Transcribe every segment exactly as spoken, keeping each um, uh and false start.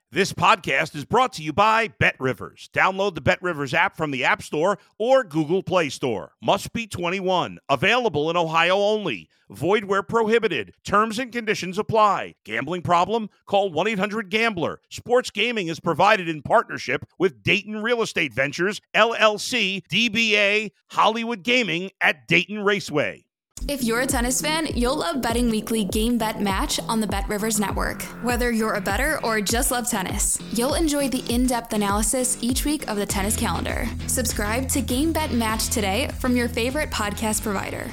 This podcast is brought to you by BetRivers. Download the BetRivers app from the App Store or Google Play Store. Must be twenty-one. Available in Ohio only. Void where prohibited. Terms and conditions apply. Gambling problem? Call one eight hundred gambler. Sports gaming is provided in partnership with Dayton Real Estate Ventures, L L C, D B A, Hollywood Gaming at Dayton Raceway. If you're a tennis fan, you'll love Betting Weekly Game Bet Match on the BetRivers Network. Whether you're a bettor or just love tennis, you'll enjoy the in-depth analysis each week of the tennis calendar. Subscribe to Game Bet Match today from your favorite podcast provider.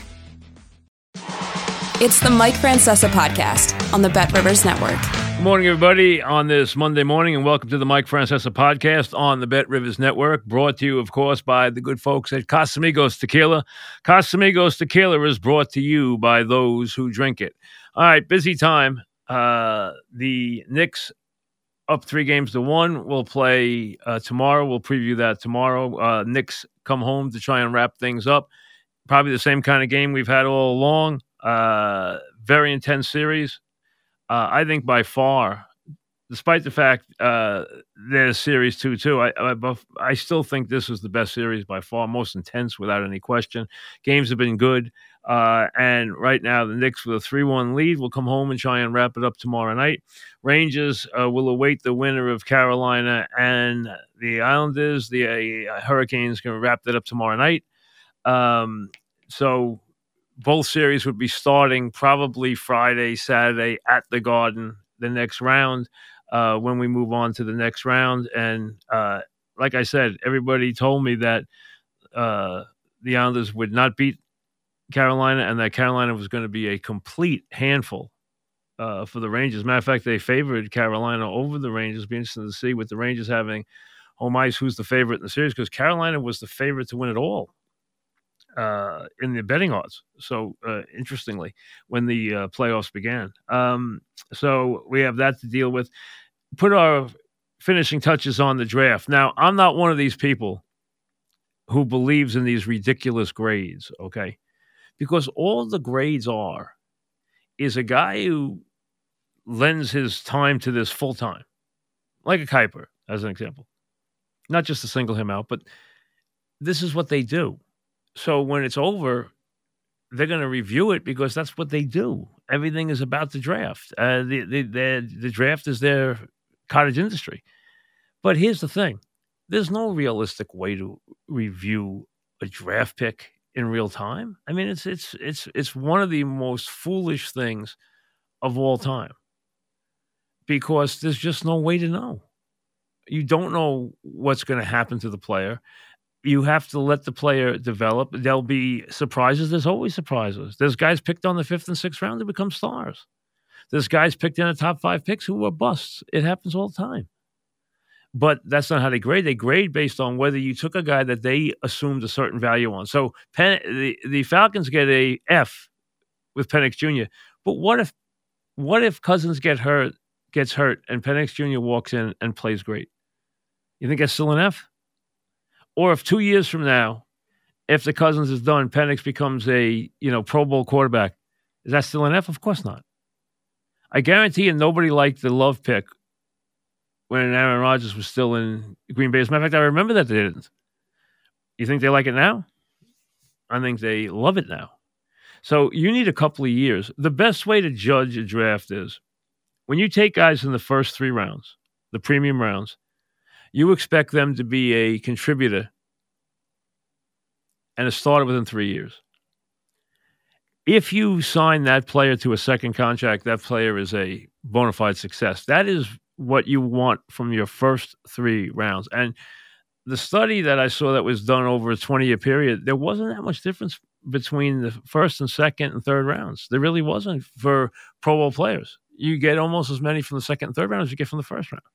It's the Mike Francesa Podcast on the BetRivers Network. Good morning, everybody, on this Monday morning, and welcome to the Mike Francesa Podcast on the BetRivers Network, brought to you, of course, by the good folks at Casamigos Tequila. Casamigos Tequila is brought to you by those who drink it. All right, busy time. Uh, the Knicks up three games to one. We'll play uh, tomorrow. We'll preview that tomorrow. Uh, Knicks come home to try and wrap things up. Probably the same kind of game we've had all along. Uh, very intense series. Uh, I think by far, despite the fact uh, there's series two too, I, I I still think this is the best series by far, most intense without any question. Games have been good, uh, and right now the Knicks with a three one lead will come home and try and wrap it up tomorrow night. Rangers uh, will await the winner of Carolina and the Islanders. The uh, Hurricanes going to wrap that up tomorrow night. Um, so. Both series would be starting probably Friday, Saturday at the Garden, the next round, uh, when we move on to the next round. And uh, like I said, everybody told me that uh, the Islanders would not beat Carolina and that Carolina was going to be a complete handful uh, for the Rangers. Matter of fact, they favored Carolina over the Rangers. It'll be interesting to see with the Rangers having home ice who's the favorite in the series, because Carolina was the favorite to win it all. Uh, in the betting odds. So, uh, interestingly, when the uh, playoffs began. Um, so we have that to deal with. Put our finishing touches on the draft. Now, I'm not one of these people who believes in these ridiculous grades, okay? Because all the grades are is a guy who lends his time to this full time, like a Kuiper, as an example. Not just to single him out, but this is what they do. So when it's over, they're going to review it because that's what they do. Everything is about the draft. Uh, the, the, the, the draft is their cottage industry. But here's the thing. There's no realistic way to review a draft pick in real time. I mean, it's it's it's it's one of the most foolish things of all time because there's just no way to know. You don't know what's going to happen to the player. You have to let the player develop. There'll be surprises. There's always surprises. There's guys picked on the fifth and sixth round who become stars. There's guys picked in the top five picks who are busts. It happens all the time. But that's not how they grade. They grade based on whether you took a guy that they assumed a certain value on. So Pen- the, the Falcons get a F with Penix Junior But what if what if Cousins get hurt, gets hurt and Penix Junior walks in and plays great? You think that's still an F? Or if two years from now, if the Cousins is done, Penix becomes a you know Pro Bowl quarterback, is that still an F? Of course not. I guarantee you nobody liked the Love pick when Aaron Rodgers was still in Green Bay. As a matter of fact, I remember that they didn't. You think they like it now? I think they love it now. So you need a couple of years. The best way to judge a draft is when you take guys in the first three rounds, the premium rounds, you expect them to be a contributor and a starter within three years. If you sign that player to a second contract, that player is a bona fide success. That is what you want from your first three rounds. And the study that I saw that was done over a twenty-year period, there wasn't that much difference between the first and second and third rounds. There really wasn't for Pro Bowl players. You get almost as many from the second and third round as you get from the first round.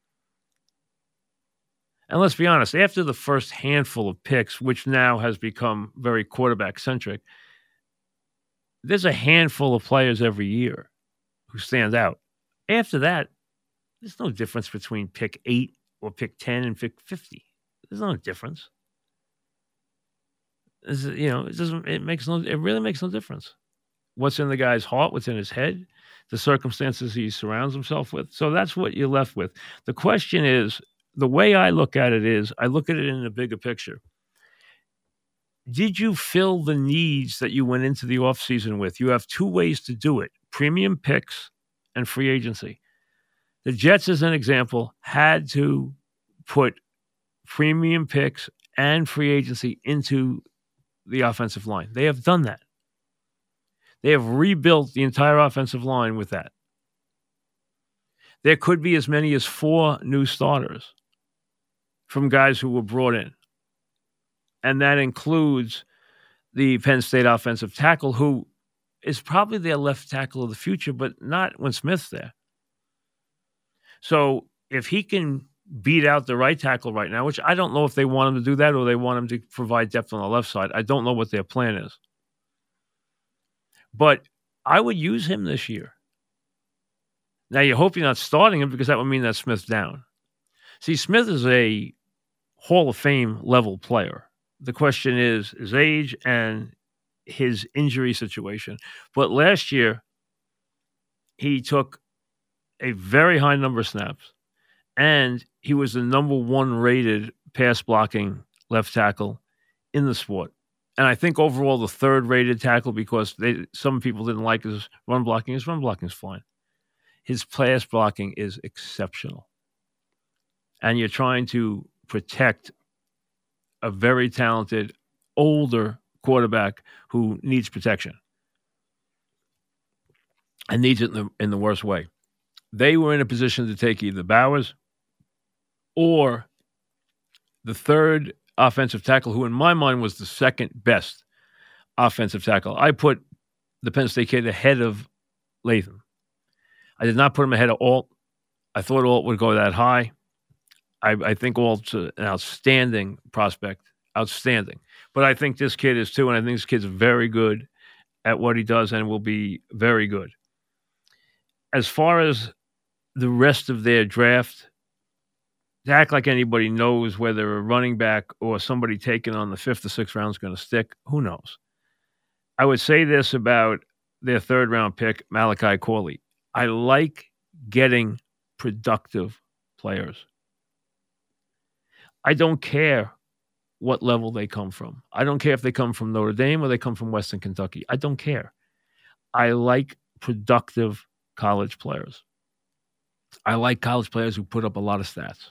And let's be honest, after the first handful of picks, which now has become very quarterback-centric, there's a handful of players every year who stand out. After that, there's no difference between pick eight or pick ten and pick fifty. There's no difference. This is, you know, it doesn't. It makes no. It really makes no difference. what's in the guy's heart, what's in his head, the circumstances he surrounds himself with. So that's what you're left with. The question is, the way I look at it is, I look at it in the bigger picture. Did you fill the needs that you went into the offseason with? You have two ways to do it: premium picks and free agency. The Jets, as an example, had to put premium picks and free agency into the offensive line. They have done that. They have rebuilt the entire offensive line with that. There could be as many as four new starters from guys who were brought in. And that includes the Penn State offensive tackle, who is probably their left tackle of the future, but not when Smith's there. So if he can beat out the right tackle right now, which I don't know if they want him to do that or they want him to provide depth on the left side. I don't know what their plan is. But I would use him this year. Now, you hope you're not starting him, because that would mean that Smith's down. See, Smith is a Hall of Fame level player. The question is his age and his injury situation. But last year, he took a very high number of snaps, and he was the number one rated pass blocking left tackle in the sport. And I think overall the third rated tackle, because they, some people didn't like his run blocking. His run blocking is fine. His pass blocking is exceptional. And you're trying to protect a very talented, older quarterback who needs protection and needs it in the, in the worst way. They were in a position to take either Bowers or the third offensive tackle, who in my mind was the second best offensive tackle. I put the Penn State kid ahead of Latham. I did not put him ahead of Alt. I thought Alt would go that high. I, I think Alt's an outstanding prospect, outstanding. But I think this kid is too, and I think this kid's very good at what he does and will be very good. As far as the rest of their draft, to act like anybody knows whether a running back or somebody taken on the fifth or sixth round is going to stick, who knows? I would say this about their third round pick, Malachi Corley. I like getting productive players. I don't care what level they come from. I don't care if they come from Notre Dame or they come from Western Kentucky. I don't care. I like productive college players. I like college players who put up a lot of stats.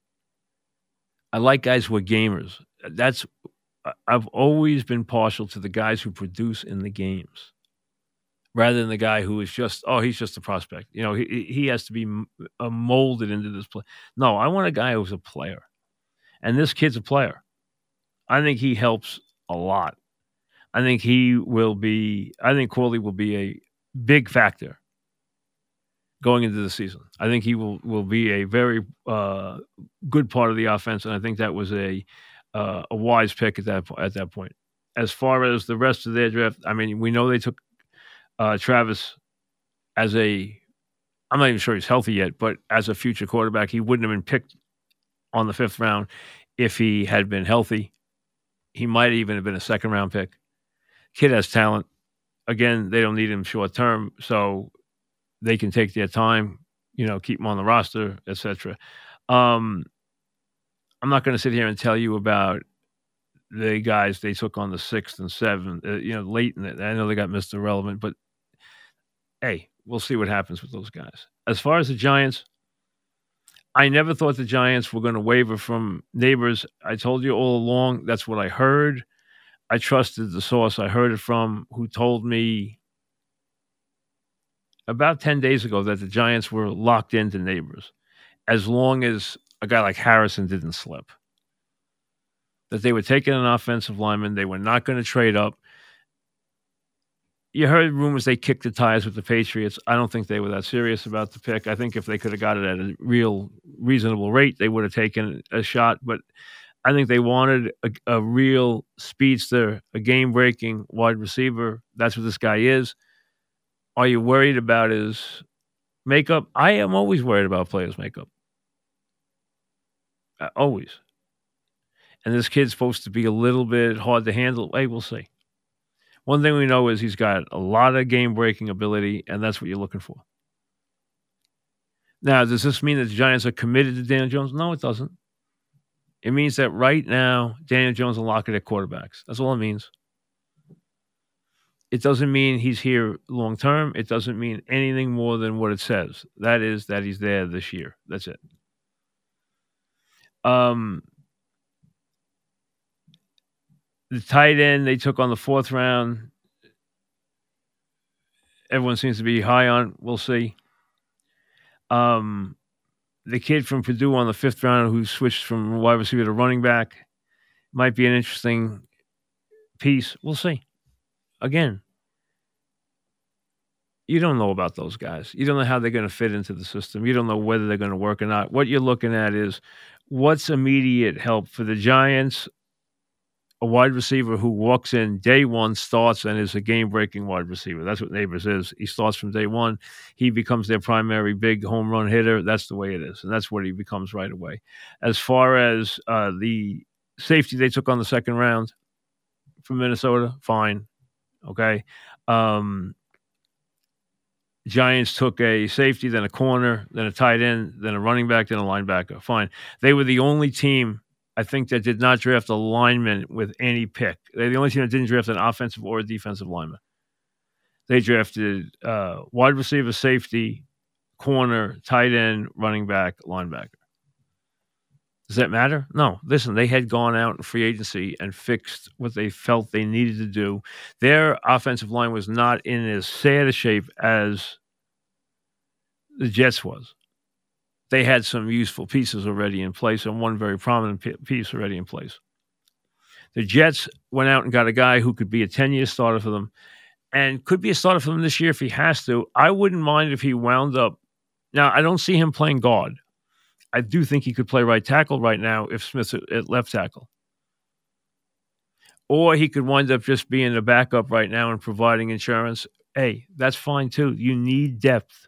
I like guys who are gamers. That's I've always been partial to the guys who produce in the games, rather than the guy who is just, oh, he's just a prospect. You know, he he has to be molded into this play. No, I want a guy who's a player. And this kid's a player. I think he helps a lot. I think he will be, I think Corley will be a big factor going into the season. I think he will, will be a very uh, good part of the offense, and I think that was a uh, a wise pick at that at that point. As far as the rest of their draft, I mean, we know they took uh, Travis as a, I'm not even sure he's healthy yet, but as a future quarterback. He wouldn't have been picked on the fifth round if he had been healthy. He might even have been a second round pick. Kid has talent. Again, they don't need him short term, so they can take their time, you know, keep him on the roster, et cetera. Um, I'm not going to sit here and tell you about the guys they took on the sixth and seventh, uh, you know, late in it. I know they got Mister Relevant, but hey, we'll see what happens with those guys. As far as the Giants, I never thought the Giants were going to waver from Neighbors. I told you all along, that's what I heard. I trusted the source I heard it from, who told me about ten days ago that the Giants were locked into Neighbors as long as a guy like Harrison didn't slip. That they were taking an offensive lineman. They were not going to trade up. You heard rumors they kicked the tires with the Patriots. I don't think they were that serious about the pick. I think if they could have got it at a real reasonable rate, they would have taken a shot. But I think they wanted a, a real speedster, a game-breaking wide receiver. That's what this guy is. Are you worried about his makeup? I am always worried about players' makeup. Uh, always. And this kid's supposed to be a little bit hard to handle. Hey, we'll see. One thing we know is he's got a lot of game-breaking ability, and that's what you're looking for. Now, does this mean that the Giants are committed to Daniel Jones? No, it doesn't. It means that right now, Daniel Jones will lock it at quarterbacks. That's all it means. It doesn't mean he's here long-term. It doesn't mean anything more than what it says. That is that he's there this year. That's it. Um, the tight end they took on the fourth round, everyone seems to be high on. We'll see. Um, the kid from Purdue on the fifth round who switched from wide receiver to running back might be an interesting piece. We'll see. Again, you don't know about those guys. You don't know how they're going to fit into the system. You don't know whether they're going to work or not. What you're looking at is what's immediate help for the Giants. A wide receiver who walks in day one, starts, and is a game-breaking wide receiver. That's what Neighbors is. He starts from day one. He becomes their primary big home run hitter. That's the way it is, and that's what he becomes right away. As far as uh, the safety they took on the second round from Minnesota, fine. Okay. Um, Giants took a safety, then a corner, then a tight end, then a running back, then a linebacker. Fine. They were the only team, I think, that did not draft a lineman with any pick. They're the only team that didn't draft an offensive or a defensive lineman. They drafted uh, wide receiver, safety, corner, tight end, running back, linebacker. Does that matter? No. Listen, they had gone out in free agency and fixed what they felt they needed to do. Their offensive line was not in as sad a shape as the Jets was. They had some useful pieces already in place and one very prominent piece already in place. The Jets went out and got a guy who could be a ten-year starter for them and could be a starter for them this year if he has to. I wouldn't mind if he wound up. Now, I don't see him playing guard. I do think he could play right tackle right now if Smith's at left tackle. Or he could wind up just being a backup right now and providing insurance. Hey, that's fine too. You need depth.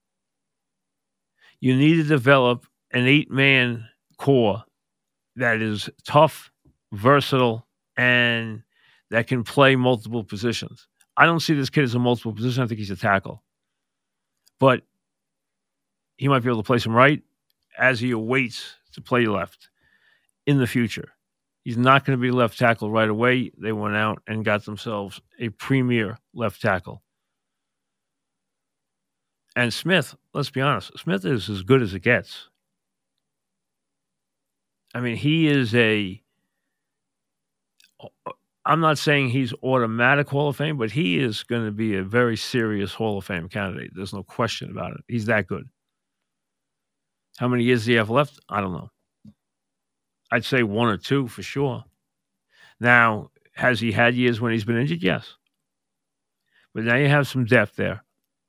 You need to develop an eight-man core that is tough, versatile, and that can play multiple positions. I don't see this kid as a multiple position. I think he's a tackle. But he might be able to play some right as he awaits to play left in the future. He's not going to be left tackle right away. They went out and got themselves a premier left tackle. And Smith, let's be honest, Smith is as good as it gets. I mean, he is a, I'm not saying he's automatic Hall of Fame, but he is going to be a very serious Hall of Fame candidate. There's no question about it. He's that good. How many years does he have left? I don't know. I'd say one or two for sure. Now, has he had years when he's been injured? Yes. But now you have some depth there.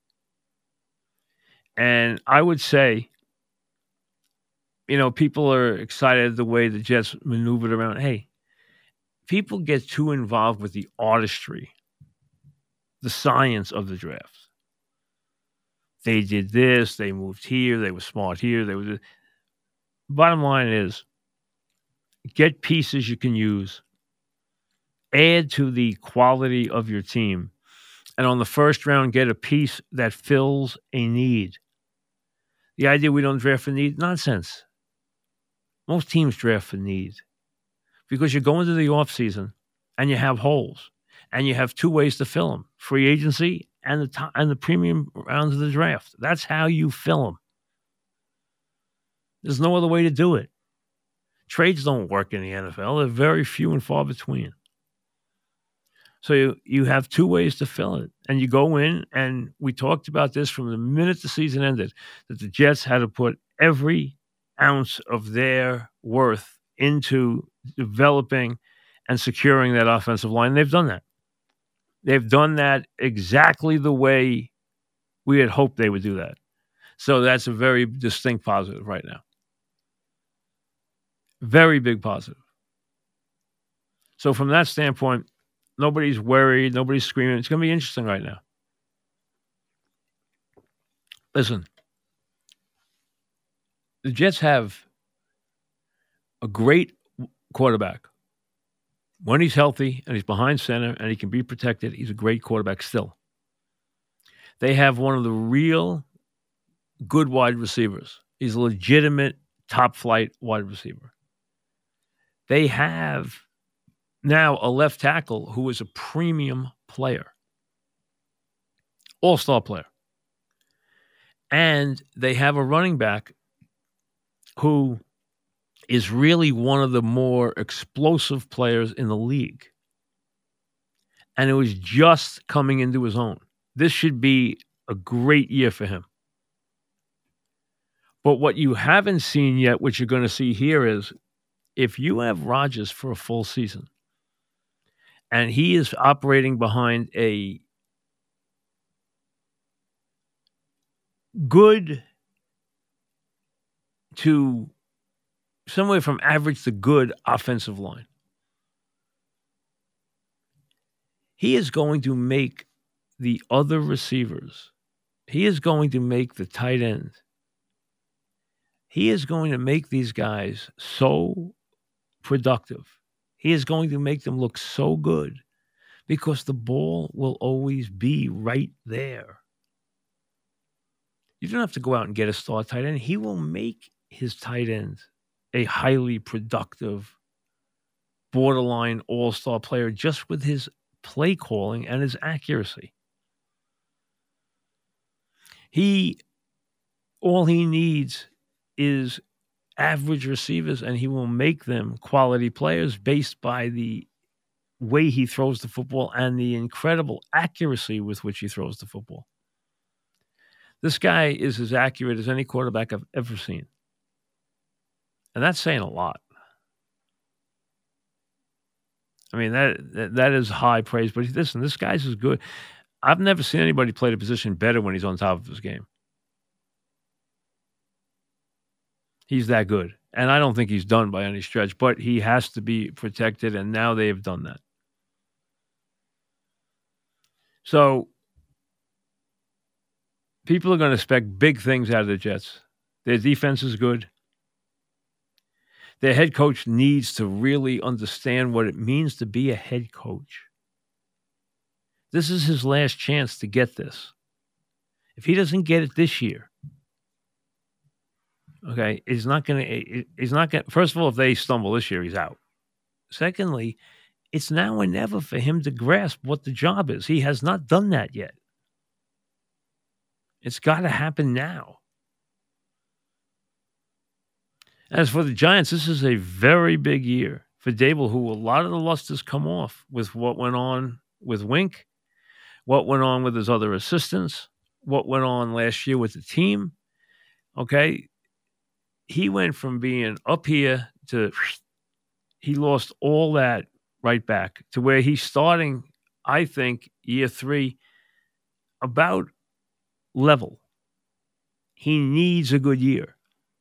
And I would say, you know, people are excited the way the Jets maneuvered around. Hey, people get too involved with the artistry, the science of the draft. They did this, they moved here, they were smart here. They were. Bottom line is, get pieces you can use, add to the quality of your team, and on the first round, get a piece that fills a need. The idea we don't draft for need, nonsense. Most teams draft for need because you're going to the offseason and you have holes and you have two ways to fill them, free agency and the t- and the premium rounds of the draft. That's how you fill them. There's no other way to do it. Trades don't work in the N F L. They're very few and far between. So you, you have two ways to fill it. And you go in, and we talked about this from the minute the season ended, that the Jets had to put every ounce of their worth into developing and securing that offensive line. They've done that. They've done that exactly the way we had hoped they would do that. So that's a very distinct positive right now. Very big positive. So from that standpoint, nobody's worried. Nobody's screaming. It's going to be interesting right now. Listen, the Jets have a great quarterback when he's healthy and he's behind center and he can be protected, he's a great quarterback still. They have one of the real good wide receivers. He's a legitimate top-flight wide receiver. They have now a left tackle who is a premium player, all-star player. And they have a running back who is really one of the more explosive players in the league. And it was just coming into his own. This should be a great year for him. But what you haven't seen yet, which you're going to see here, is if you have Rodgers for a full season and he is operating behind a good to somewhere from average to good offensive line, he is going to make the other receivers, he is going to make the tight end, he is going to make these guys so productive. He is going to make them look so good because the ball will always be right there. You don't have to go out and get a star tight end. He will make his tight end a highly productive, borderline all-star player just with his play calling and his accuracy. He, all he needs is average receivers, and he will make them quality players based by the way he throws the football and the incredible accuracy with which he throws the football. This guy is as accurate as any quarterback I've ever seen. And that's saying a lot. I mean, that that, that is high praise. But listen, this guy's as good. I've never seen anybody play the position better when he's on top of his game. He's that good. And I don't think he's done by any stretch, but he has to be protected, and now they have done that. So people are going to expect big things out of the Jets. Their defense is good. Their head coach needs to really understand what it means to be a head coach. This is his last chance to get this. If he doesn't get it this year, okay, he's not going to, he's not going to, first of all, if they stumble this year, he's out. Secondly, it's now or never for him to grasp what the job is. He has not done that yet. It's got to happen now. As for the Giants, this is a very big year for Dable, who a lot of the lust has come off with what went on with Wink, what went on with his other assistants, what went on last year with the team. Okay, he went from being up here to he lost all that right back to where he's starting, I think, year three about level. He needs a good year.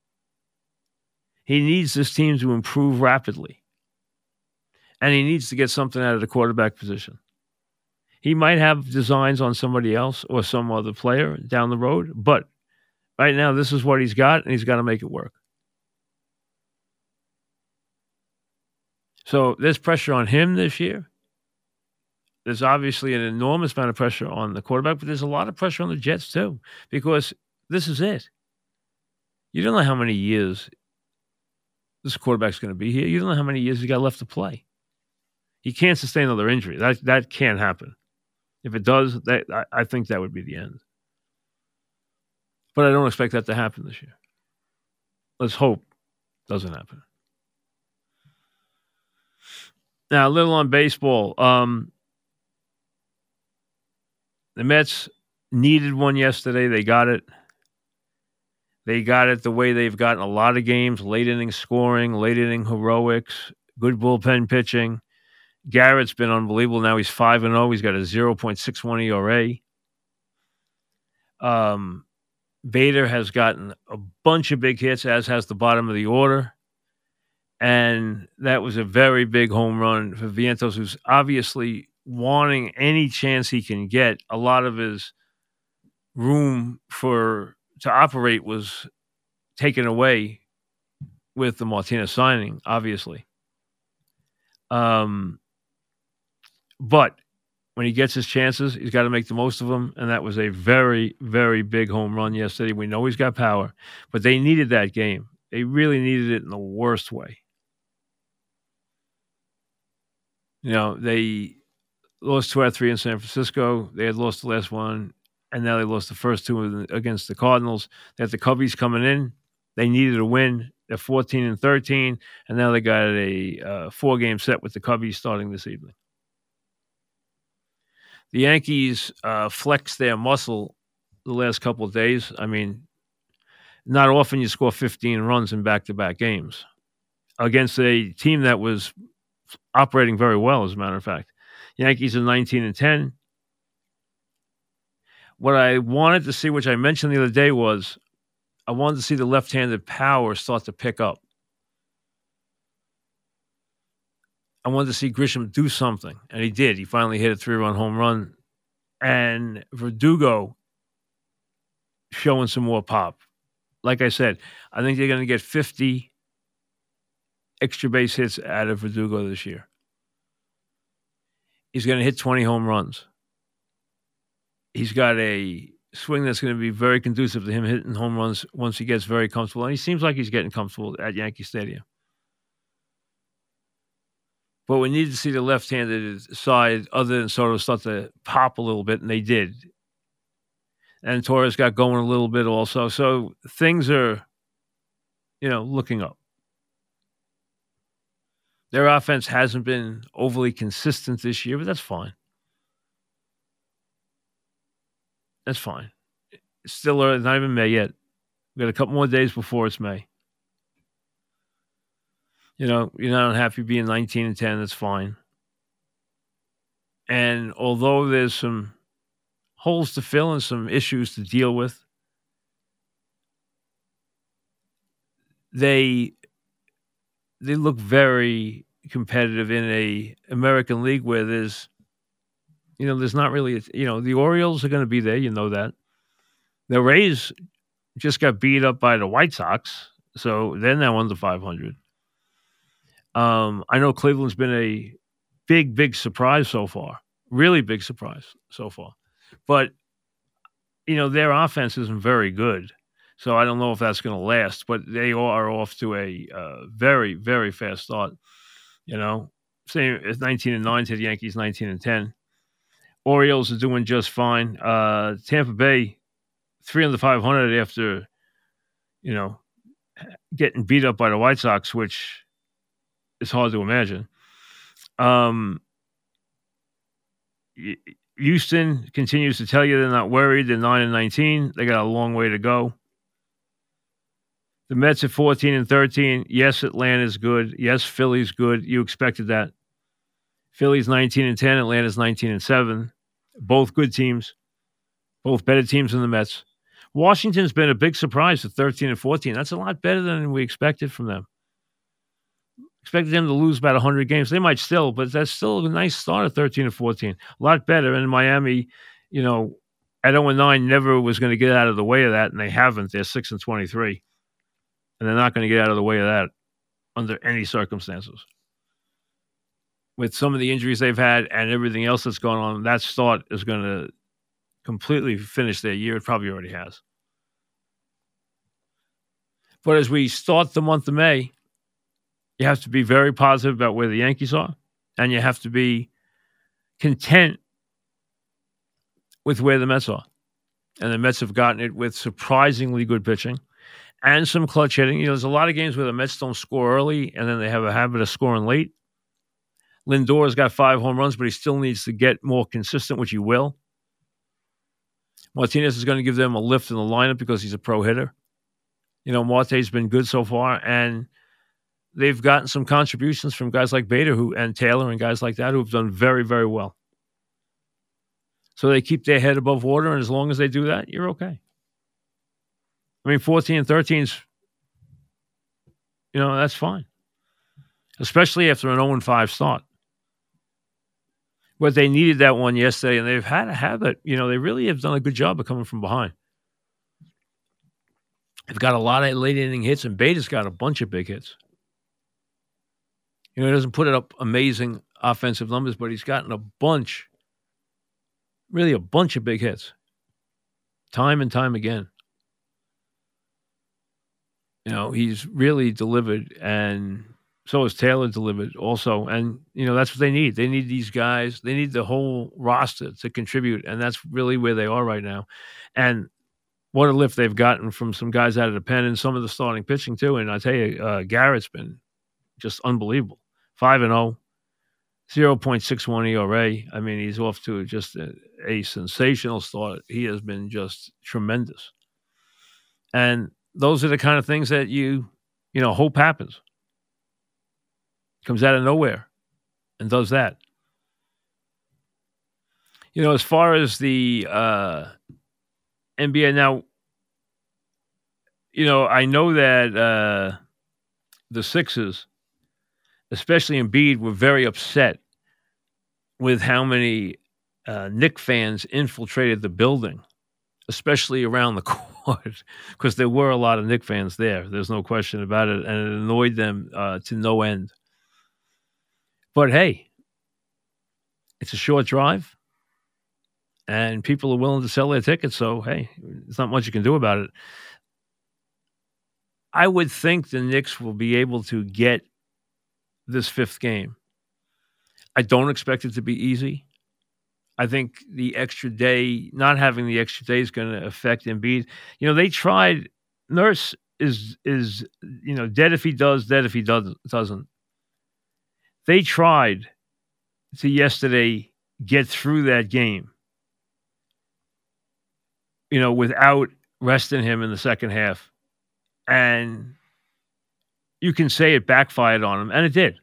He needs this team to improve rapidly. And he needs to get something out of the quarterback position. He might have designs on somebody else or some other player down the road, but right now this is what he's got, and he's got to make it work. So there's pressure on him this year. There's obviously an enormous amount of pressure on the quarterback, but there's a lot of pressure on the Jets too, because this is it. You don't know how many years this quarterback's going to be here. You don't know how many years he got left to play. He can't sustain another injury. That that can't happen. If it does, that I, I think that would be the end. But I don't expect that to happen this year. Let's hope it doesn't happen. Now, a little on baseball. Um, the Mets needed one yesterday. They got it. They got it the way they've gotten a lot of games, late inning scoring, late inning heroics, good bullpen pitching. Garrett's been unbelievable. Now he's five and oh. He's got a oh point six one E R A. Um, Bader has gotten a bunch of big hits, as has the bottom of the order. And that was a very big home run for Vientos, who's obviously wanting any chance he can get. A lot of his room for to operate was taken away with the Martinez signing, obviously. Um, But when he gets his chances, he's got to make the most of them. And that was a very, very big home run yesterday. We know he's got power, but they needed that game. They really needed it in the worst way. You know, they lost two out of three in San Francisco. They had lost the last one, and now they lost the first two against the Cardinals. They had the Cubbies coming in. They needed a win. They're fourteen and thirteen, and now they got a uh, four-game set with the Cubbies starting this evening. The Yankees uh, flexed their muscle the last couple of days. I mean, not often you score fifteen runs in back-to-back games against a team that was operating very well, as a matter of fact. Yankees are nineteen and ten. What I wanted to see, which I mentioned the other day, was I wanted to see the left-handed power start to pick up. I wanted to see Grisham do something, and he did. He finally hit a three-run home run. And Verdugo showing some more pop. Like I said, I think they're going to get fifty extra base hits out of Verdugo this year. He's going to hit twenty home runs. He's got a swing that's going to be very conducive to him hitting home runs once he gets very comfortable. And he seems like he's getting comfortable at Yankee Stadium. But we needed to see the left-handed side, other than Soto, start to pop a little bit, and they did. And Torres got going a little bit also. So things are, you know, looking up. Their offense hasn't been overly consistent this year, but that's fine. That's fine. It's still early, not even May yet. We've got a couple more days before it's May. You know, you're not unhappy being nineteen and ten. That's fine. And although there's some holes to fill and some issues to deal with, they they look very competitive in a American League where there's, you know, there's not really, you know, the Orioles are going to be there. You know that. The Rays just got beat up by the White Sox, so they're now under five hundred. Um, I know Cleveland's been a big, big surprise so far. Really big surprise so far. But, you know, their offense isn't very good. So I don't know if that's going to last. But they are off to a uh, very, very fast start. You know, same as nineteen and nine to the Yankees, nineteen and ten. Orioles are doing just fine. Uh, Tampa Bay, three under five hundred after, you know, getting beat up by the White Sox, which is hard to imagine. Um, Houston continues to tell you they're not worried. They're nine and nineteen. They got a long way to go. The Mets are fourteen and thirteen. Yes, Atlanta's good. Yes, Philly's good. You expected that. Philly's nineteen and ten. Atlanta's nineteen and seven. Both good teams. Both better teams than the Mets. Washington's been a big surprise at thirteen and fourteen. That's a lot better than we expected from them. Expected them to lose about one hundred games. They might still, but that's still a nice start at thirteen and fourteen. A lot better. And Miami, you know, at oh and nine never was going to get out of the way of that, and they haven't. They're six and twenty-three. And they're not going to get out of the way of that under any circumstances. With some of the injuries they've had and everything else that's going on, that start is going to completely finish their year. It probably already has. But as we start the month of May, you have to be very positive about where the Yankees are, and you have to be content with where the Mets are. And the Mets have gotten it with surprisingly good pitching and some clutch hitting. You know, there's a lot of games where the Mets don't score early, and then they have a habit of scoring late. Lindor's got five home runs, but he still needs to get more consistent, which he will. Martinez is going to give them a lift in the lineup because he's a pro hitter. You know, Marte's been good so far, and they've gotten some contributions from guys like Bader who and Taylor and guys like that who have done very, very well. So they keep their head above water, and as long as they do that, you're okay. I mean, fourteen and thirteen is, you know, that's fine. Especially after an oh and five start. But they needed that one yesterday, and they've had a habit. You know, they really have done a good job of coming from behind. They've got a lot of late inning hits, and Bader's got a bunch of big hits. You know, he doesn't put up amazing offensive numbers, but he's gotten a bunch, really a bunch of big hits, time and time again. You know, he's really delivered, and so has Taylor delivered also. And, you know, that's what they need. They need these guys. They need the whole roster to contribute, and that's really where they are right now. And what a lift they've gotten from some guys out of the pen and some of the starting pitching, too. And I tell you, uh, Garrett's been just unbelievable. five and oh, zero point six one E R A. I mean, he's off to just a, a sensational start. He has been just tremendous. And those are the kind of things that you, you know, hope happens. Comes out of nowhere and does that. You know, as far as the uh, N B A now, you know, I know that uh, the Sixers, especially Embiid, were very upset with how many uh, Knicks fans infiltrated the building, especially around the court, because there were a lot of Knicks fans there. There's no question about it, and it annoyed them uh, to no end. But hey, it's a short drive, and people are willing to sell their tickets, so hey, there's not much you can do about it. I would think the Knicks will be able to get this fifth game. I don't expect it to be easy. I think the extra day, not having the extra day is going to affect Embiid. You know, they tried, Nurse is, is you know, dead if he does, dead if he doesn't. doesn't. They tried to yesterday get through that game, you know, without resting him in the second half. And you can say it backfired on him, and it did.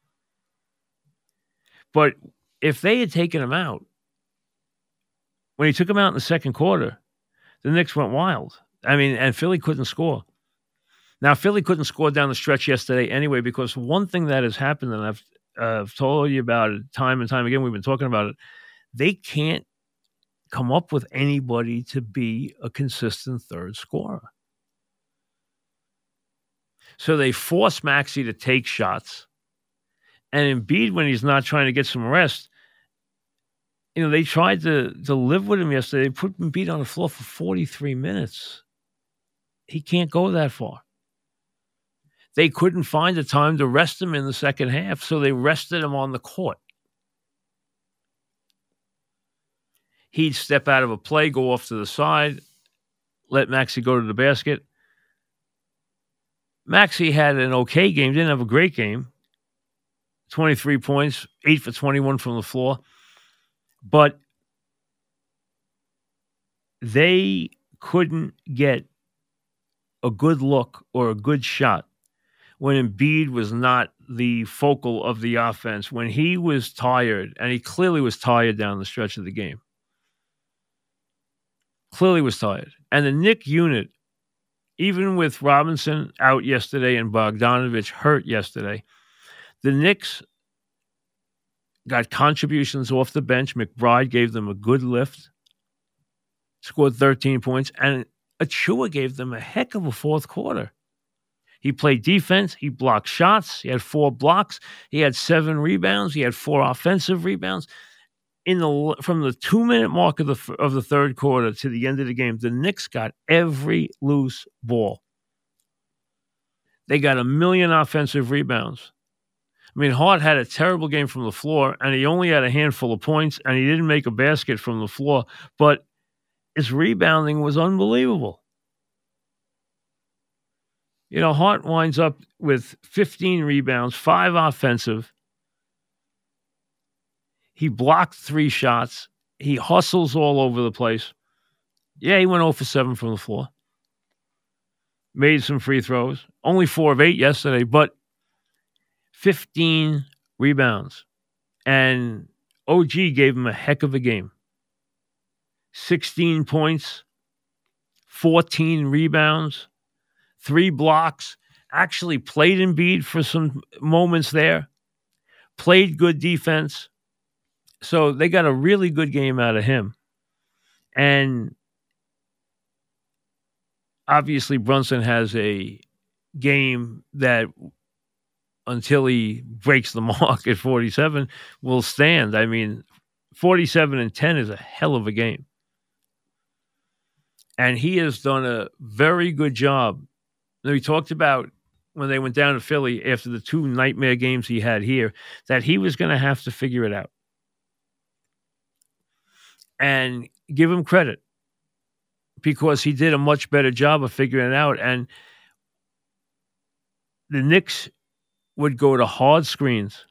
But if they had taken him out, when he took him out in the second quarter, the Knicks went wild. I mean, and Philly couldn't score. Now, Philly couldn't score down the stretch yesterday anyway, because one thing that has happened, and I've, uh, I've told you about it time and time again, we've been talking about it, they can't come up with anybody to be a consistent third scorer. So they force Maxey to take shots. And Embiid, when he's not trying to get some rest, you know, they tried to, to live with him yesterday. They put Embiid on the floor for forty-three minutes. He can't go that far. They couldn't find the time to rest him in the second half, so they rested him on the court. He'd step out of a play, go off to the side, let Maxey go to the basket. Maxey had an okay game, didn't have a great game. twenty-three points, eight for twenty-one from the floor. But they couldn't get a good look or a good shot when Embiid was not the focal of the offense, when he was tired, and he clearly was tired down the stretch of the game. Clearly was tired. And the Knicks unit, even with Robinson out yesterday and Bogdanovich hurt yesterday, the Knicks got contributions off the bench. McBride gave them a good lift, scored thirteen points, and Achua gave them a heck of a fourth quarter. He played defense. He blocked shots. He had four blocks. He had seven rebounds. He had four offensive rebounds. In the from the two-minute mark of the of the third quarter to the end of the game, the Knicks got every loose ball. They got a million offensive rebounds. I mean, Hart had a terrible game from the floor, and he only had a handful of points, and he didn't make a basket from the floor, but his rebounding was unbelievable. You know, Hart winds up with fifteen rebounds, five offensive. He blocked three shots. He hustles all over the place. Yeah, he went zero for seven from the floor. Made some free throws. Only four of eight yesterday, but fifteen rebounds. And O G gave him a heck of a game. sixteen points, fourteen rebounds, three blocks. Actually played Embiid for some moments there. Played good defense. So they got a really good game out of him. And obviously Brunson has a game that until he breaks the mark at forty-seven, will stand. I mean, forty-seven and ten is a hell of a game. And he has done a very good job. Now, we talked about when they went down to Philly after the two nightmare games he had here, that he was going to have to figure it out. And give him credit, because he did a much better job of figuring it out. And the Knicks would go to hard screens,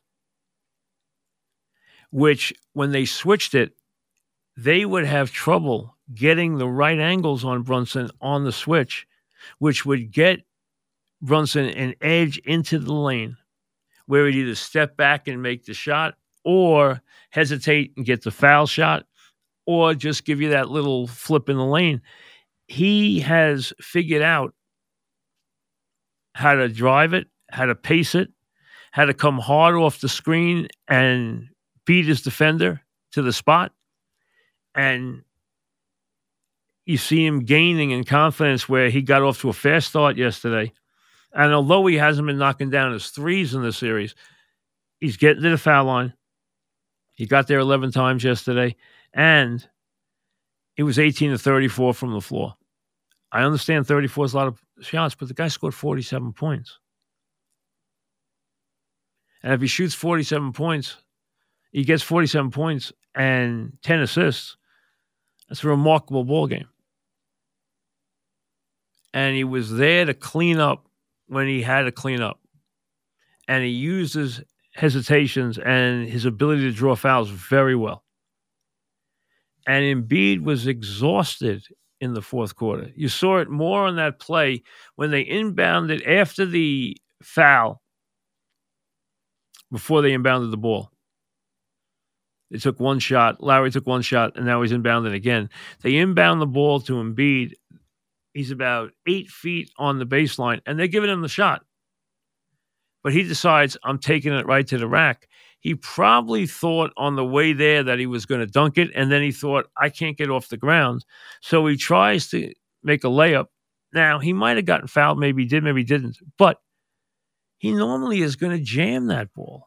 which when they switched it, they would have trouble getting the right angles on Brunson on the switch, which would get Brunson an edge into the lane where he'd either step back and make the shot or hesitate and get the foul shot or just give you that little flip in the lane. He has figured out how to drive it, how to pace it, how to come hard off the screen and beat his defender to the spot. And you see him gaining in confidence where he got off to a fast start yesterday. And although he hasn't been knocking down his threes in the series, he's getting to the foul line. He got there eleven times yesterday. And it was eighteen to thirty-four from the floor. I understand thirty-four is a lot of shots, but the guy scored forty-seven points. And if he shoots forty-seven points, he gets forty-seven points and ten assists. That's a remarkable ball game. And he was there to clean up when he had to clean up. And he used his hesitations and his ability to draw fouls very well. And Embiid was exhausted in the fourth quarter. You saw it more on that play when they inbounded after the foul, before they inbounded the ball. They took one shot. Lowry took one shot, and now he's inbounded again. They inbound the ball to Embiid. He's about eight feet on the baseline, and they're giving him the shot. But he decides, I'm taking it right to the rack. He probably thought on the way there that he was going to dunk it, and then he thought, I can't get off the ground. So he tries to make a layup. Now, he might have gotten fouled. Maybe he did, maybe he didn't. But he normally is going to jam that ball.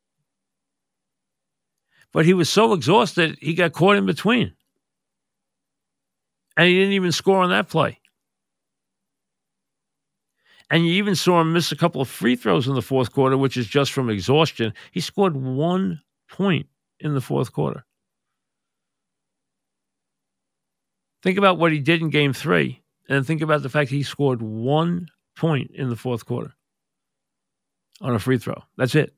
But he was so exhausted, he got caught in between. And he didn't even score on that play. And you even saw him miss a couple of free throws in the fourth quarter, which is just from exhaustion. He scored one point in the fourth quarter. Think about what he did in game three, and think about the fact that he scored one point in the fourth quarter on a free throw. That's it.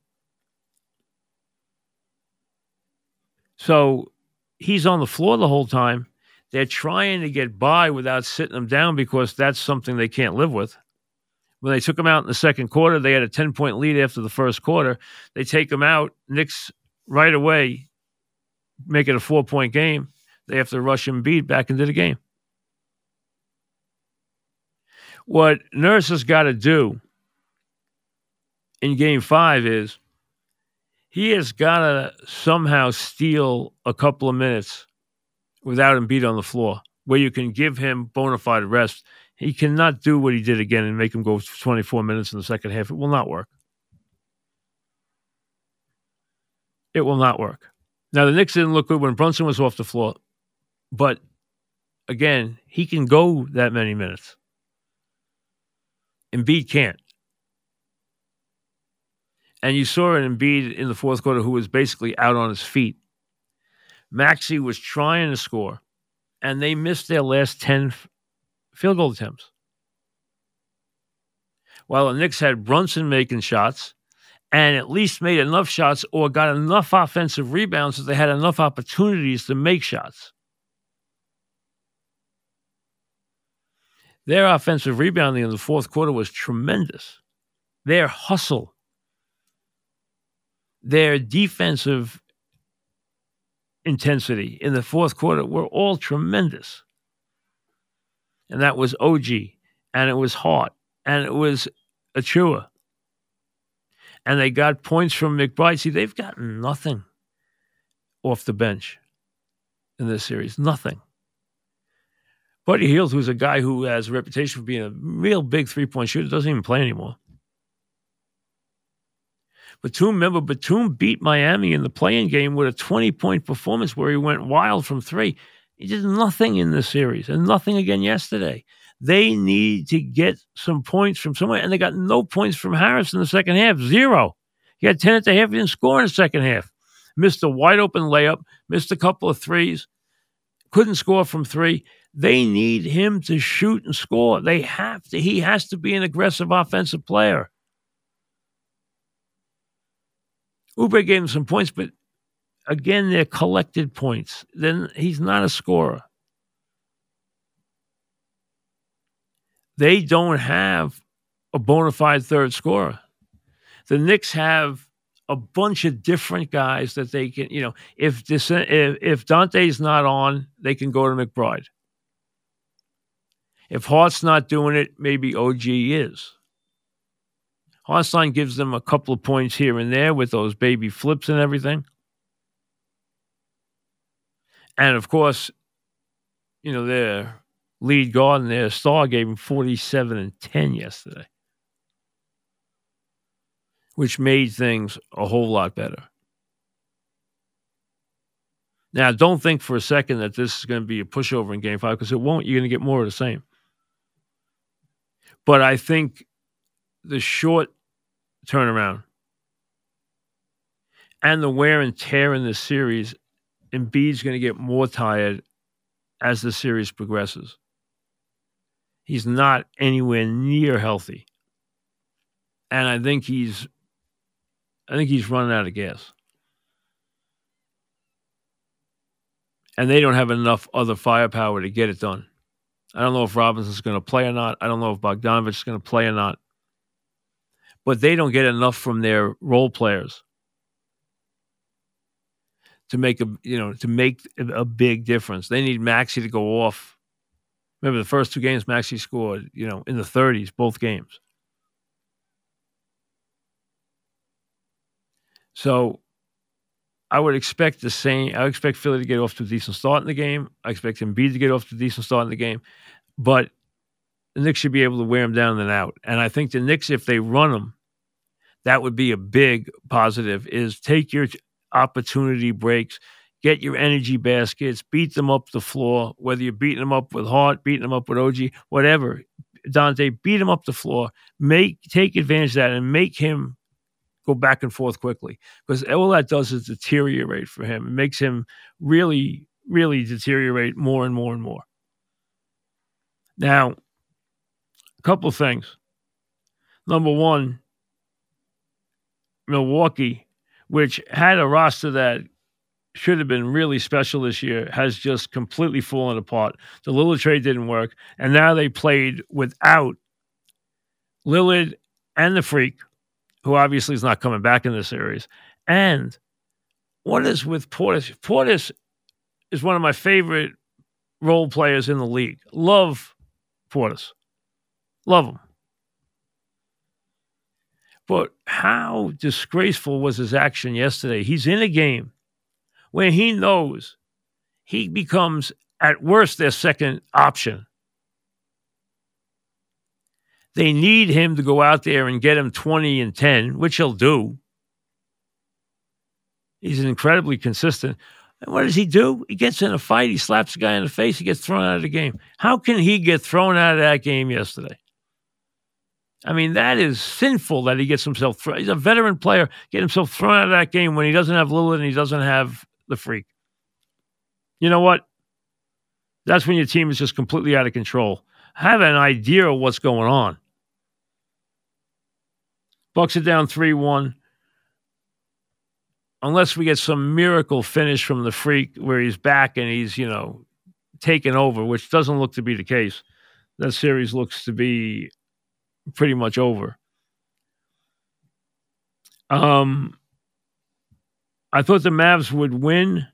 So he's on the floor the whole time. They're trying to get by without sitting him down because that's something they can't live with. When they took him out in the second quarter, they had a ten-point lead after the first quarter. They take him out. Knicks right away make it a four-point game. They have to rush Embiid back into the game. What Nurse has got to do in game five is he has got to somehow steal a couple of minutes without Embiid on the floor, where you can give him bona fide rest. He cannot do what he did again and make him go twenty-four minutes in the second half. It will not work. It will not work. Now, the Knicks didn't look good when Brunson was off the floor, but again, he can go that many minutes. Embiid can't. And you saw an Embiid in the fourth quarter who was basically out on his feet. Maxey was trying to score, and they missed their last ten field goal attempts. While the Knicks had Brunson making shots and at least made enough shots or got enough offensive rebounds that they had enough opportunities to make shots. Their offensive rebounding in the fourth quarter was tremendous. Their hustle, their defensive intensity in the fourth quarter were all tremendous. And that was O G, and it was Hart, and it was Achua. And they got points from McBride. See, they've gotten nothing off the bench in this series. Nothing. Buddy Hield, who's a guy who has a reputation for being a real big three-point shooter, doesn't even play anymore. Batum, remember, Batum beat Miami in the play-in game with a twenty-point performance where he went wild from three. He did nothing in this series and nothing again yesterday. They need to get some points from somewhere, and they got no points from Harris in the second half, zero. He had ten at the half, he didn't score in the second half. Missed a wide-open layup, missed a couple of threes, couldn't score from three. They need him to shoot and score. They have to. He has to be an aggressive offensive player. Oubre gave him some points, but again, they're collected points. Then he's not a scorer. They don't have a bona fide third scorer. The Knicks have a bunch of different guys that they can, you know, if this, if, if Dante's not on, they can go to McBride. If Hart's not doing it, maybe O G is. Hartstein gives them a couple of points here and there with those baby flips and everything. And, of course, you know, their lead guard and their star gave him forty-seven and ten yesterday, which made things a whole lot better. Now, don't think for a second that this is going to be a pushover in Game five, because it won't. You're going to get more of the same. But I think the short turnaround and the wear and tear in this series, Embiid's going to get more tired as the series progresses. He's not anywhere near healthy. And I think he's I think he's running out of gas. And they don't have enough other firepower to get it done. I don't know if Robinson's going to play or not. I don't know if Bogdanovich is going to play or not. But they don't get enough from their role players to make a you know to make a big difference. They need Maxey to go off. Remember the first two games Maxey scored, you know, in the thirties, both games. So I would expect the same. I would expect Philly to get off to a decent start in the game. I expect Embiid to get off to a decent start in the game. But the Knicks should be able to wear them down and out. And I think the Knicks, if they run them, that would be a big positive, is take your opportunity breaks, get your energy baskets, beat them up the floor, whether you're beating them up with Hart, beating them up with O G, whatever. Dante, beat him up the floor, make take advantage of that and make him go back and forth quickly, because all that does is deteriorate for him. It makes him really, really deteriorate more and more and more. Now, a couple of things. Number one, Milwaukee, which had a roster that should have been really special this year, has just completely fallen apart. The Lillard trade didn't work, and now they played without Lillard and the Freak, who obviously is not coming back in this series. And what is with Portis? Portis is one of my favorite role players in the league. Love Portis. Love him. But how disgraceful was his action yesterday? He's in a game where he knows he becomes, at worst, their second option. They need him to go out there and get him twenty and ten, which he'll do. He's incredibly consistent. And what does he do? He gets in a fight. He slaps a guy in the face. He gets thrown out of the game. How can he get thrown out of that game yesterday? I mean, that is sinful that he gets himself thrown. He's a veteran player, get himself thrown out of that game when he doesn't have Lillard and he doesn't have the Freak. You know what? That's when your team is just completely out of control. Have an idea of what's going on. Bucks are down three one. Unless we get some miracle finish from the Freak where he's back and he's, you know, taken over, which doesn't look to be the case. That series looks to be pretty much over. Um, I thought the Mavs would win.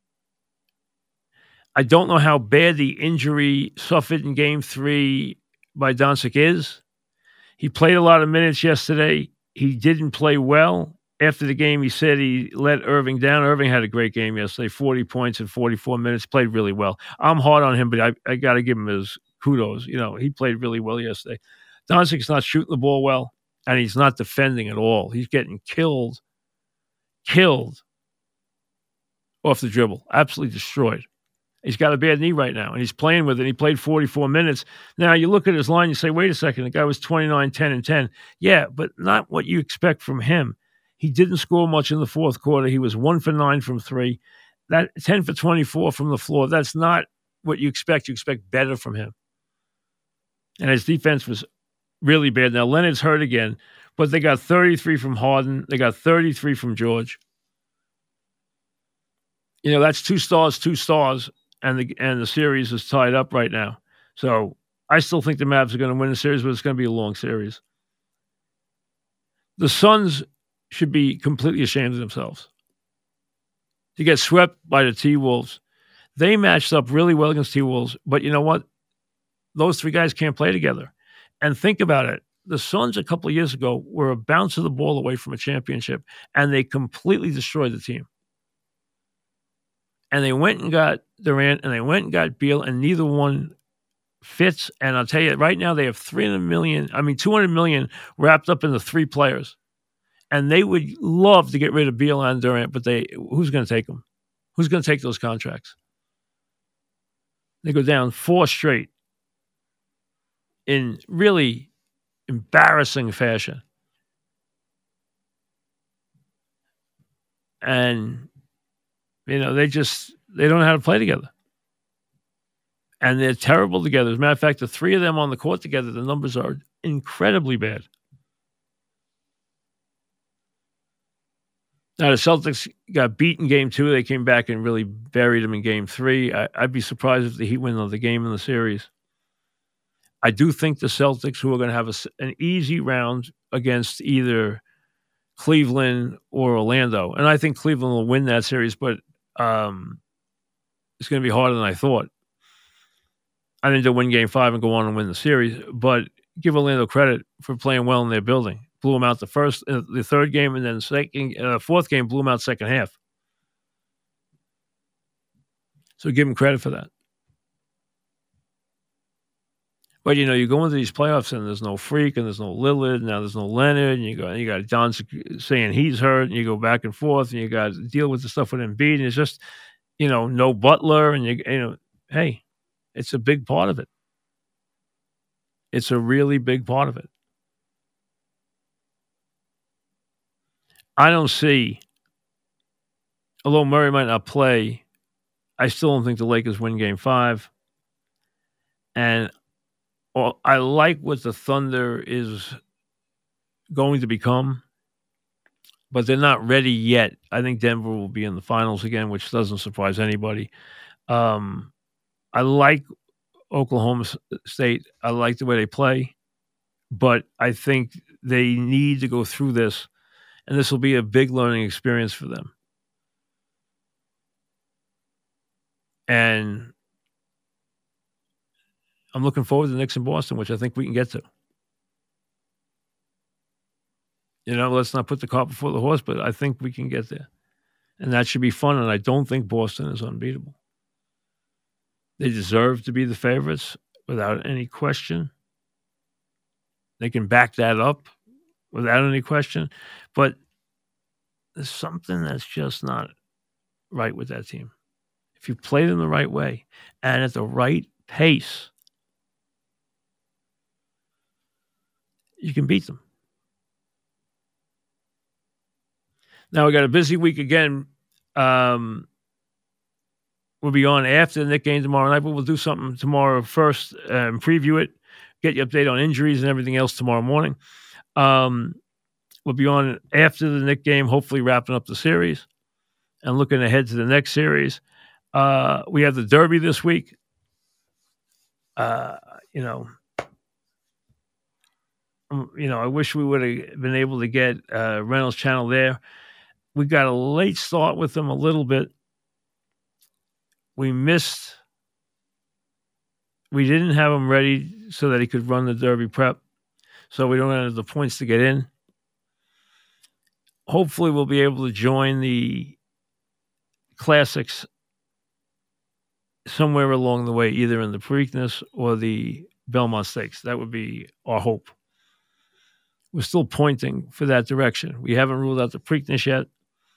I don't know how bad the injury suffered in game three by Doncic is. He played a lot of minutes yesterday. He didn't play well. After the game, he said he let Irving down. Irving had a great game yesterday, forty points in forty-four minutes, played really well. I'm hard on him, but I, I got to give him his kudos. You know, he played really well yesterday. Doncic's not shooting the ball well. And he's not defending at all. He's getting killed, killed off the dribble, absolutely destroyed. He's got a bad knee right now, and he's playing with it. He played forty-four minutes. Now, you look at his line, you say, wait a second, the guy was twenty-nine, ten, and ten. Yeah, but not what you expect from him. He didn't score much in the fourth quarter. He was one for nine from three. That ten for twenty-four from the floor, that's not what you expect. You expect better from him. And his defense was really bad. Now, Leonard's hurt again, but they got thirty-three from Harden. They got thirty-three from George. You know, that's two stars, two stars, and the and the series is tied up right now. So I still think the Mavs are going to win the series, but it's going to be a long series. The Suns should be completely ashamed of themselves to get swept by the T-Wolves. They matched up really well against T-Wolves, but you know what? Those three guys can't play together. And think about it. The Suns a couple of years ago were a bounce of the ball away from a championship, and they completely destroyed the team. And they went and got Durant, and they went and got Beal, and neither one fits. And I'll tell you, right now they have three hundred million, I mean, two hundred million wrapped up in the three players. And they would love to get rid of Beal and Durant, but they who's going to take them? Who's going to take those contracts? They go down four straight in really embarrassing fashion. And, you know, they just, they don't know how to play together. And they're terrible together. As a matter of fact, the three of them on the court together, the numbers are incredibly bad. Now, the Celtics got beat in game two. They came back and really buried them in game three. I, I'd be surprised if the Heat win another game in the series. I do think the Celtics, who are going to have a, an easy round against either Cleveland or Orlando, and I think Cleveland will win that series, but um, it's going to be harder than I thought. I think they'll win game five and go on and win the series, but give Orlando credit for playing well in their building. Blew them out the first, uh, the third game, and then second, uh, fourth game blew them out second half. So give them credit for that. But you know, you go into these playoffs and there's no Freak and there's no Lillard. Now there's no Leonard, and you go, you got John saying he's hurt, and you go back and forth, and you got to deal with the stuff with Embiid, and it's just, you know, no Butler, and you, you know, hey, it's a big part of it. It's a really big part of it. I don't see, although Murray might not play, I still don't think the Lakers win game five. And well, I like what the Thunder is going to become, but they're not ready yet. I think Denver will be in the finals again, which doesn't surprise anybody. Um, I like Oklahoma State. I like the way they play, but I think they need to go through this. And this will be a big learning experience for them. And I'm looking forward to the Knicks in Boston, which I think we can get to. You know, let's not put the cart before the horse, but I think we can get there. And that should be fun, and I don't think Boston is unbeatable. They deserve to be the favorites without any question. They can back that up without any question. But there's something that's just not right with that team. If you play them the right way and at the right pace, you can beat them. Now, we got a busy week again. Um, we'll be on after the Knicks game tomorrow night, but we'll do something tomorrow first and preview it, get you update on injuries and everything else tomorrow morning. Um, we'll be on after the Knicks game, hopefully wrapping up the series and looking ahead to the next series. Uh, we have the Derby this week. Uh, you know, you know, I wish we would have been able to get uh, Reynolds Channel there. We got a late start with them a little bit. We missed. We didn't have him ready so that he could run the Derby prep. So we don't have the points to get in. Hopefully we'll be able to join the Classics somewhere along the way, either in the Preakness or the Belmont Stakes. That would be our hope. we're still pointing for that direction. We haven't ruled out the Preakness yet.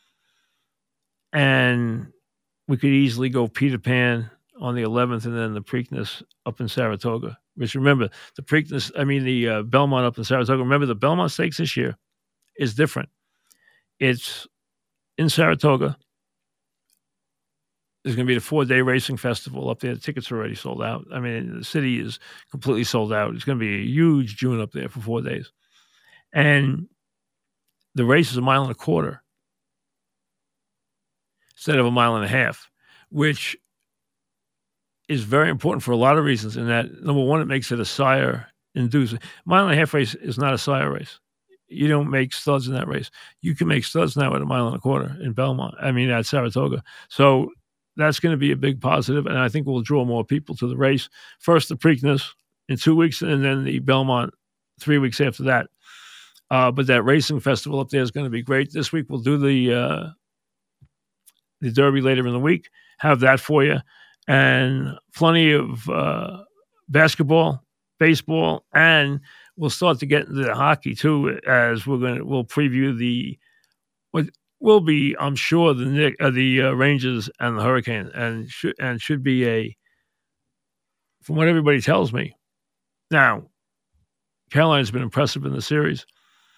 And we could easily go Peter Pan on the eleventh and then the Preakness up in Saratoga. Which remember, the Preakness, I mean the uh, Belmont up in Saratoga. Remember, the Belmont Stakes this year is different. It's in Saratoga. There's going to be the four-day racing festival up there. The tickets are already sold out. I mean, the city is completely sold out. It's going to be a huge June up there for four days. And the race is a mile and a quarter instead of a mile and a half, which is very important for a lot of reasons. In that, number one, it makes it a sire inducing. Mile and a half race is not a sire race. You don't make studs in that race. You can make studs now at a mile and a quarter in Belmont. I mean, at Saratoga. So that's going to be a big positive, and I think we'll draw more people to the race. First, the Preakness in two weeks, and then the Belmont three weeks after that. Uh, but that racing festival up there is going to be great. This week we'll do the uh, the Derby later in the week. Have that for you, and plenty of uh, basketball, baseball, and we'll start to get into the hockey too. As we're going to we'll preview the what will be, I'm sure, the Nick, uh, the uh, Rangers and the Hurricanes, and should and should be a, from what everybody tells me. Now, Carolina's been impressive in the series.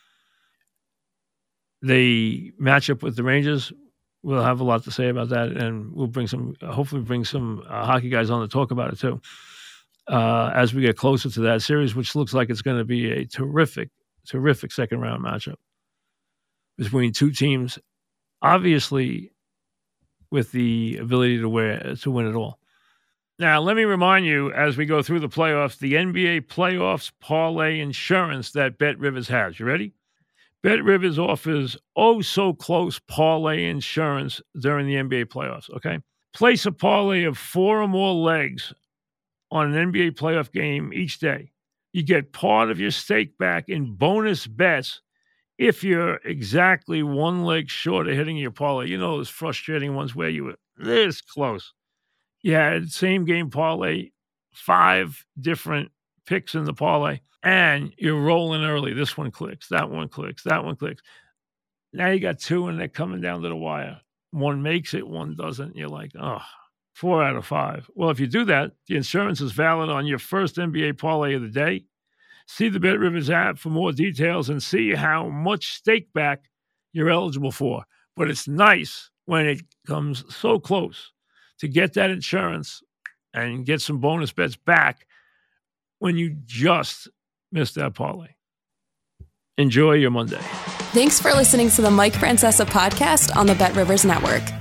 The matchup with the Rangers, we'll have a lot to say about that, and we'll bring some, hopefully, bring some uh, hockey guys on to talk about it too. Uh, as we get closer to that series, which looks like it's going to be a terrific, terrific second round matchup between two teams, obviously with the ability to wear, to win it all. Now, let me remind you, as we go through the playoffs, the N B A playoffs parlay insurance that BetRivers has. You ready? BetRivers offers oh-so-close parlay insurance during the N B A playoffs, okay? Place a parlay of four or more legs on an N B A playoff game each day. You get part of your stake back in bonus bets if you're exactly one leg short of hitting your parlay. You know those frustrating ones where you were this close. You had same game parlay, five different picks in the parlay, and you're rolling early. This one clicks, that one clicks, that one clicks. Now you got two and they're coming down to the wire. One makes it, one doesn't. You're like, oh, four out of five. Well, if you do that, the insurance is valid on your first N B A parlay of the day. See the BetRivers app for more details and see how much stake back you're eligible for. But it's nice when it comes so close to get that insurance and get some bonus bets back when you just missed that parlay. Enjoy your Monday. Thanks for listening to the Mike Francesa podcast on the BetRivers Network.